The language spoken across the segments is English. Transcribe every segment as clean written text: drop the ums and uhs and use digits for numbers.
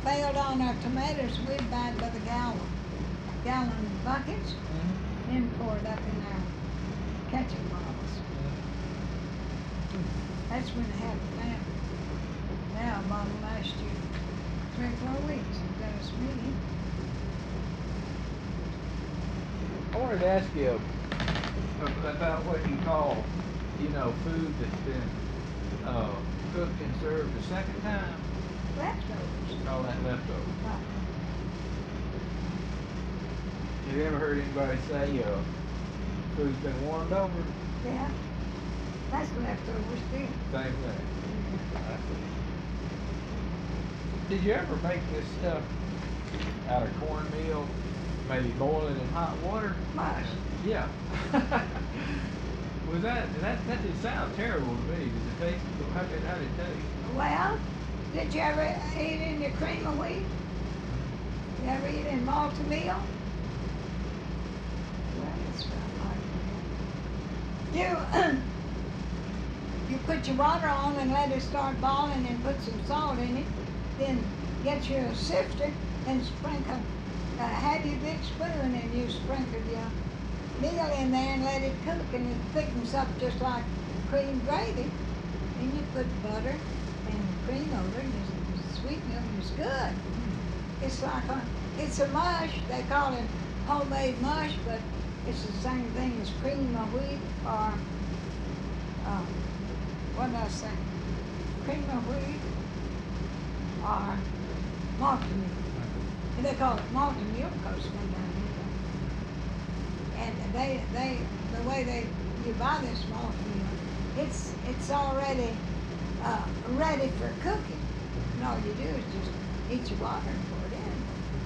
failed on our tomatoes, we'd buy it by the gallon buckets, and pour it up in our ketchup bottles. That's when I had a family. Now I bought them last year, 3 or 4 weeks, and got us me. I wanted to ask you about what you call, food that's been cooked and served a second time. Leftovers. Call that leftovers. Right. Have you ever heard anybody say food's been warmed over? Yeah. That's leftovers too. Same thing. Did you ever make this stuff out of cornmeal? Maybe boil it in hot water? Mush. Yeah. Was that just sounds terrible to me. Does it taste? How did it taste? Well, did you ever eat in your cream of wheat? You ever eat in malted meal? Well, it's right like you put your water on and let it start boiling and put some salt in it. Then get your sifter and sprinkle. Have your big spoon and you sprinkle your meal in there and let it cook, and it thickens up just like cream gravy. Then you put butter and cream over it, and you sweeten it, and it's good. It's like it's a mush. They call it homemade mush, but it's the same thing as cream of wheat or what did I say? Cream of wheat or malted milk. And they call it malted milk because way down here. And the way you buy this malted milk, it's already ready for cooking. And all you do is just heat your water and pour it in.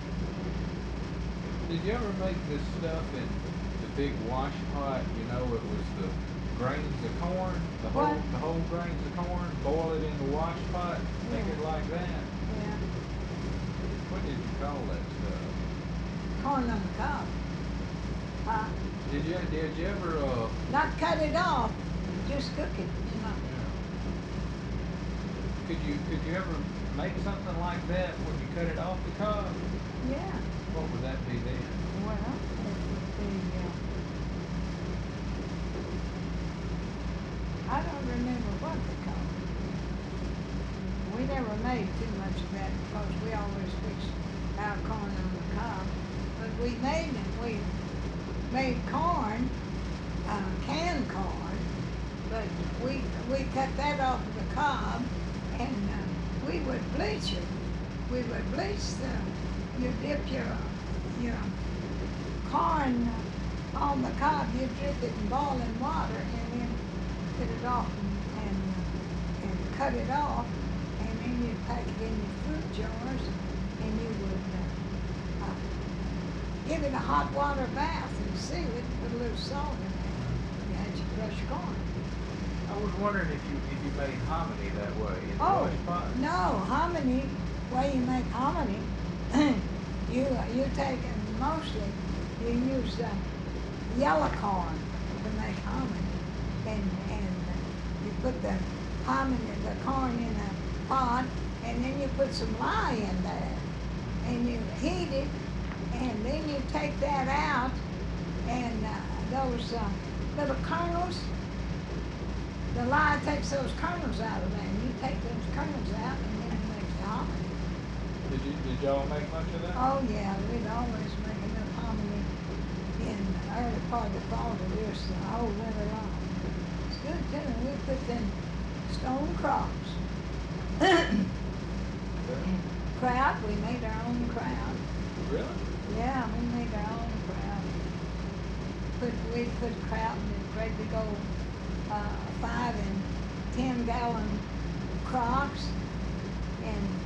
Did you ever make this stuff in the big wash pot? It was the grains of corn, the whole grains of corn, boil it in the wash pot, make it like that. Yeah. What did you call that stuff? Corn on the cob. Did you ever Not cut it off, just cook it. Could you ever make something like that when you cut it off the cob? Yeah. What would that be then? Well, it would be, I don't remember what they called it. We never made too much of that because we always fixed our corn on the cob. But we made corn, canned corn, but we cut that off of the cob, and we would bleach it. We would bleach you dip your corn on the cob, you dip it in boiling water, and then get it off and cut it off, and then you pack it in your fruit jars, and you would give it a hot water bath and seal it, put a little salt in there. You had your fresh corn. I was wondering if you made hominy that way in the wash pot. No, hominy, the way you make hominy, you take and mostly you use yellow corn to make hominy, and you put the corn in a pot, and then you put some lye in there, and you heat it, and then you take that out, and those little kernels, the lye takes those kernels out of there, and you take those kernels out, and then you make the hominy. Did y'all make much of that? Oh yeah, we'd always make enough hominy in the early part of the fall to do us the whole winter long. It's good too, and we put them stone crops. Kraut, we made our own kraut. Really? Yeah, we made our own kraut. We'd put kraut in great big old 5 and 10 gallon crocks, and